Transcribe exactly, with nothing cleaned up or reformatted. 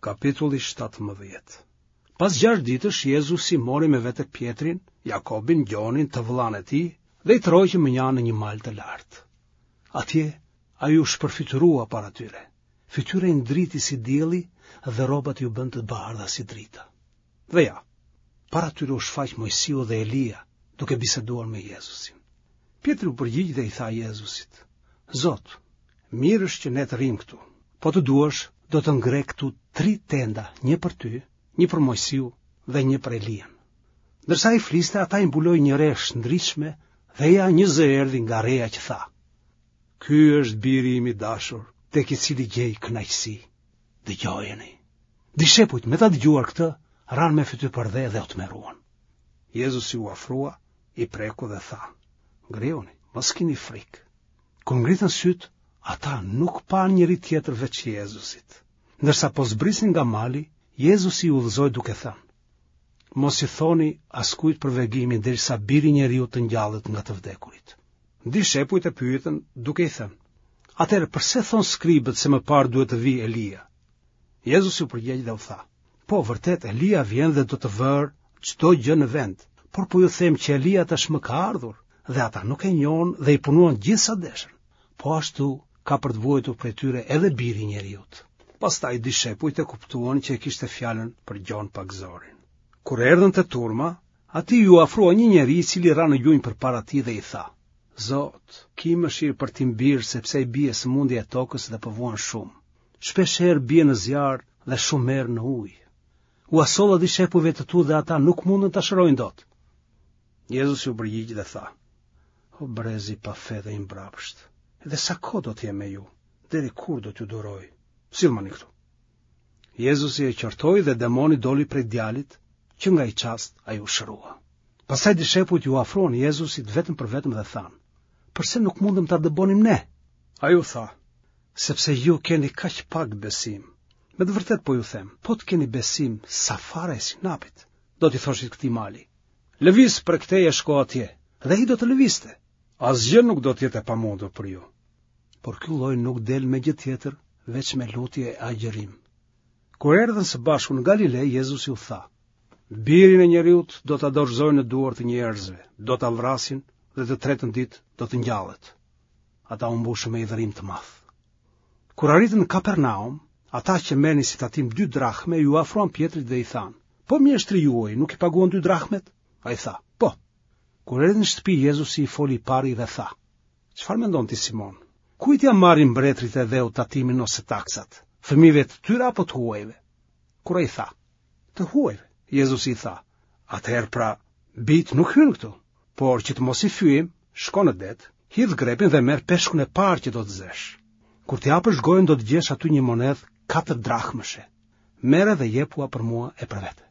Kapitulli shtatëmbëdhjetë. Pas gjashtë ditësh, Jezusi mori me vete Pjetrin, Jakobin, Gjonin, të vëllain e tij, dhe i troqi më njanë në një mal të lartë. Atje ai u shpërfytyrua para tyre. Fytyra i ndriti si dielli dhe rrobat ju bën të bardha si drita. Dhe ja, para tyre u shfaq Mojsiu dhe Elia, duke biseduar me Jezusin. Pjetri u përgjigj dhe i tha Jezusit: Zot, mirë është që ne të rrim këtu. Po të duash, do të ngre këtu tri tenda, një për ty, një për Mojsiu dhe një për Elian. Ndërsa i fliste, ata i mbuloi një re shndritshme dhe ja një zë erdhi nga reja që tha: Ky është biri im i dashur, tek i cili gjej kënaqësi. Dëgjojeni. Dishepujt me ta dëgjuar këtë, ranë me fytyrë për dhe dhe u tmerruan. Jezusi u afrua, i preku dhe tha: Ngrihuni, mos keni frikë. Kur ngritën syt, ata nuk pan njëri tjetër veç Jezusit. Ndërsa po zbrisin nga mali, Jezusi u udhëzoi duke thënë: Mos i thoni askujt për vegimin derisa biri i njeriu të ngjallet nga të vdekurit. Dishepujt e pyetën duke i thënë: Atëherë pse thon skribët se më parë duhet të vijë Elia? Jezusi u përgjigj dhe u tha: Po, vërtet Elia vjen dhe do të vërë çdo gjë në vend, por po ju them që Elia tashmë ka ardhur dhe ata nuk e njohin dhe i punuan gjithë sa deshën. Po ashtu ka për të vuajtur prej tyre edhe biri i njeriut. Pastaj dishepujt e kuptuan që e kishte fjalën për Gjon Pagzorin. Kur erdhën te turma, atij ju afrua një njeri i cili ra në gjunjë përpara tij dhe i tha: Zot, ki mëshirë për tim bir sepse i bie sëmundja e tokës dhe po vuan shumë. Shpeshherë bie në zjarr dhe shumë merr në ujë. U asolla dishepujve të tu dhe ata nuk mundën ta shërojnë dot. Jezusi u përgjigj dhe tha: O brezi pa fe dhe i mbrapsht, edhe sa kohë do të jem me ju? Deri kur do t'ju duroj? Sillmani këtu. Jezusi e qortoi dhe demoni doli prej djalit, që nga i çast ai u shërua. Pastaj dishepujt ju afruan Jezusit vetëm për vetëm dhe thanë: Përse nuk mundëm ta dëbonim ne? Ai u tha: Sepse ju keni kaq pak besim. Me të vërtet po ju them, po të keni besim sa fare e sinapit, do t'i thoshit këtij mali: Lëviz për këteje shko atje, dhe ai do të lëvizte. Asgjë nuk do të jetë e pamundur për ju. Por ky lloj nuk del me gjë tjetër veç me lutje e agjërim. Kur erdhën së bashku në Galile, Jezusi u tha: Birin e njeriut do ta dorëzojnë në duar të njerëzve, do ta vrasin dhe të tretën ditë do të ngjallet. Ata u mbushën me idhërim të madh. Kur arritën në Kapernaum, ata që merrnin si tatim dy drahme ju afruan Pjetrit dhe i thanë: Po mjeshtri juaj nuk i paguan dy drahmet? Ai tha: Po. Kur erdhën në shtëpi, Jezusi i foli i pari dhe tha: Çfarë mendon ti, Simon? Kujt ja marrin mbretërit e dheu tatimin ose taksat? Fëmijëve të tyre apo të huajve? Kur ai tha: Të huajve, Jezusi i tha: Atëherë pra, bit nuk hyn këtu, por që të mos i fyejm, shko në det, hidh grepin dhe merr peshkun e parë që do të zesh. Kur të hapësh gojën do të gjesh aty një monedhë katër drahmëshe. Merre dhe jepua për mua e për vete.